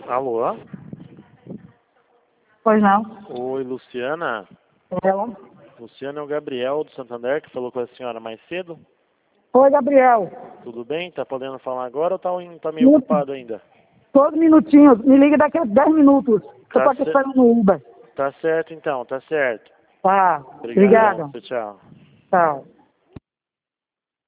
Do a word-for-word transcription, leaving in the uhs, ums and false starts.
Alô? Pois não. Oi, Luciana? Ela. Luciana é o Gabriel do Santander, que falou com a senhora mais cedo. Oi, Gabriel. Tudo bem? Tá podendo falar agora ou tá, tá meio Muito. ocupado ainda? Todos minutinhos. Me liga daqui a dez minutos. Tá Eu tô aqui cer- esperando o Uber. Tá certo então, tá certo. Tá. Obrigadão. Obrigada. Tchau. Tchau.